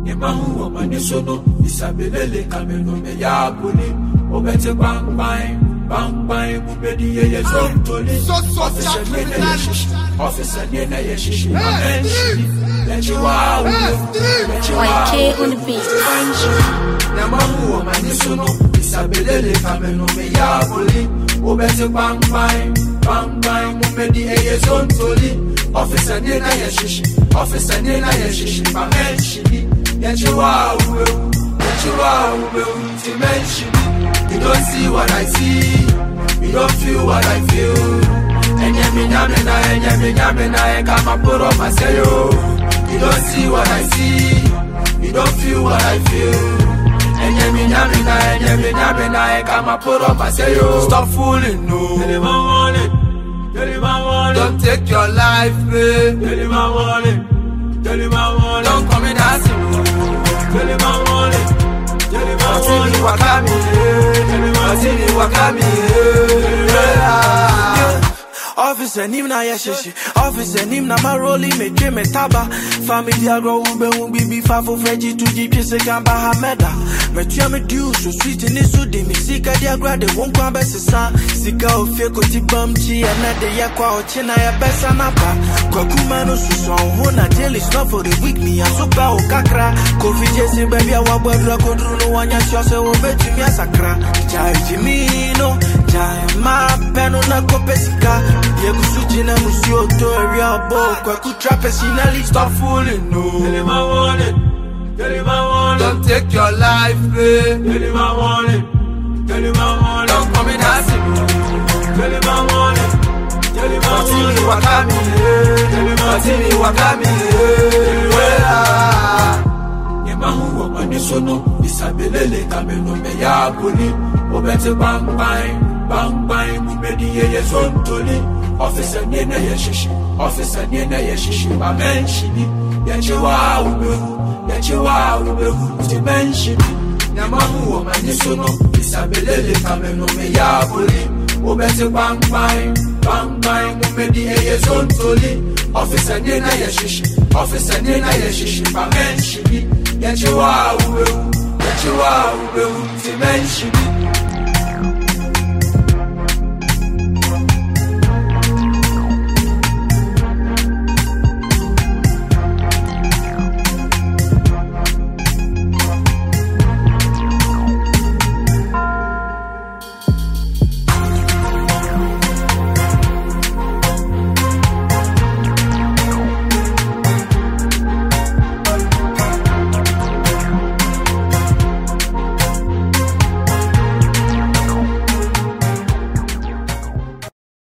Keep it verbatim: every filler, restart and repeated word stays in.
Yemahu Omanisono, Isabelle Camino Meyabuli, Obete Bang Bang, Bang Bang, Mubedi Yazon Toli, Officer Nena Shish, Officer Nena Yashish, let you out, let you out, on the beat. Yemahu Omanisono, Isabelle Camino Meyabuli, Obete Bang Bang, Bang Bang, Mubedi Yazon Toli. Officer Nena Yashish, Officer Nena Yashish, Mamenshi, Yachiwa, Yachiwa, Dimension. You don't see what I see, you don't feel what I feel. And Yaminamina, and Yaminamina, and Kamapuro Masayo. You don't see what I see, you don't feel what I feel. And Yaminamina, and Yaminamina, and Kamapuro Masayo. Stop fooling, no. Don't take your life, babe. Tell him I want it. Tell him I want it. Don't come in asking. Tell him I want it. Tell him I want it. Wakami, tell him I want it. Officer Nimna Yashishi, Officer Nimna Maroli, me dream a taba. Family agro ube ubi be fafo freji to G P Sekamba Hameda. Me me do so sweet in this wood, me sika diagra, they won't come best son. Sika of Feko Tibumchi and not the Yakwa or China Bessa Napa. Kwakumano Susan, Hona jail is not for the weak, me and Sopa Okakra. Kofi Jesse, baby, I want to go through one yashose or bet you Yasakra. Jai Jimino, Jai Ma Penona Copesica. Yegusuchina Musio to a real boy, Kwaku Trapecinali. Stop fooling, no. Tell him I want it. Tell him I want it. Don't take your life, babe. Tell him I want it. Tell him I want it. Don't come in asking. Tell him I want it. Tell him I want it. Wakami, tell him I want it. Yemahu Omanisono, Isabelle Camino Meyabuli, Obete Bang Bang, Bang Bang, Mubedi Yazon Toli. Officer Nena Yashish, Officer Nena Yashish, Mamenshi, Yachiwa, Yachiwa, Dimension. Yamahu Omanisono, Isabelle Camino Meyabuli, Obete Bang Bang, Bang Bang, Mubedi Yazon Toli. Officer Nena Yashish, Officer Nena Yashish, Mamenshi, Yachiwa, Yachiwa, Dimension.